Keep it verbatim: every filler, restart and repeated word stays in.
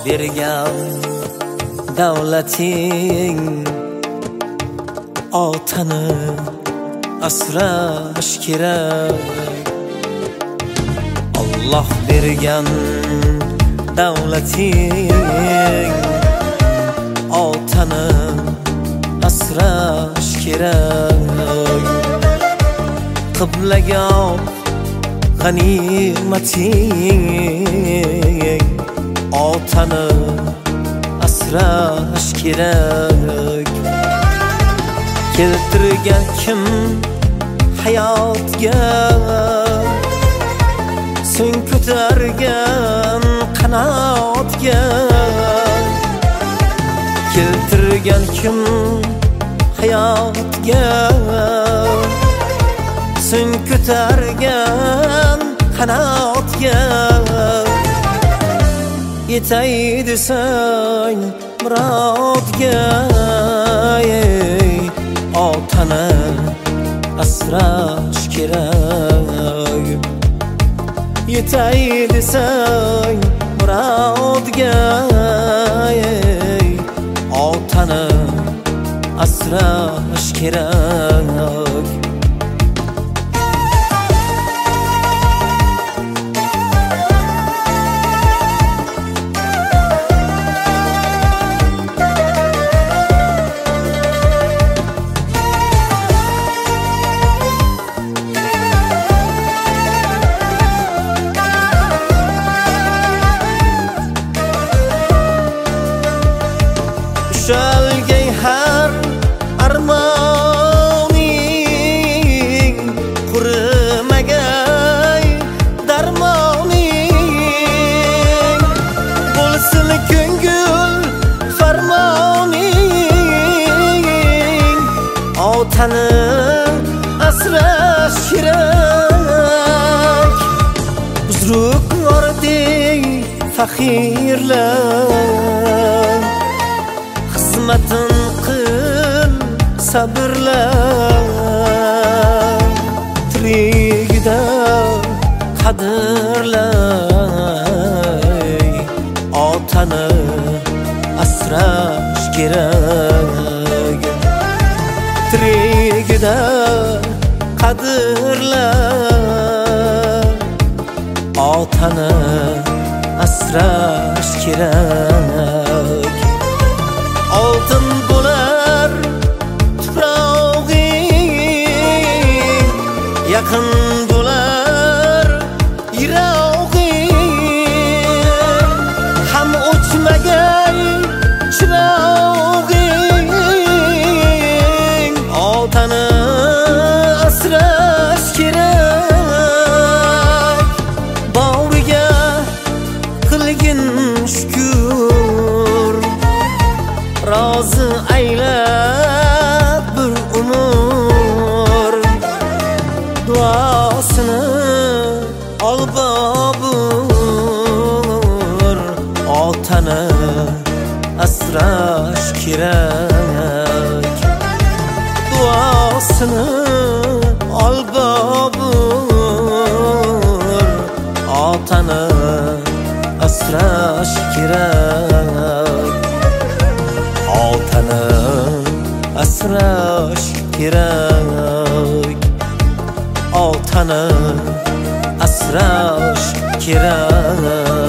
bergan davlating otani asrash kerak. Alloh bergan davlating otani asrash kerak. Qiblaga g'animating otani asrash kerak. Keltirgan kim hayotga, sen ko'targan qanotga. Keltirgan kim hayotga, sen ko'targan qanotga. Yetay desang murodga, otani asrash kerak. Yetay desang murodga, otani asrash kerak. Ushalgay har armoning, qurimagay darmoning. Bo'lsin ko'ngil farmoning, otani asrash kerak. Uzruk ording faxirlar, xizmatin qil sabrla. Tirigida qadrla, otani asrash kerak. Tirigida qadrla, otani asrash kerak. Oltin bo'lar tuprog'ing, yaqin bo'lar yirog'ing. Ham o'chmagay chirog'ing, otani asrash kerak. Boriga qilgin shukr, rozi aylab bir umr. Duosini ol bobur, otani asrash kerak. Duosini ol bobur, otani asrash kerak. Otani asrash kerak. Otani asrash kerak.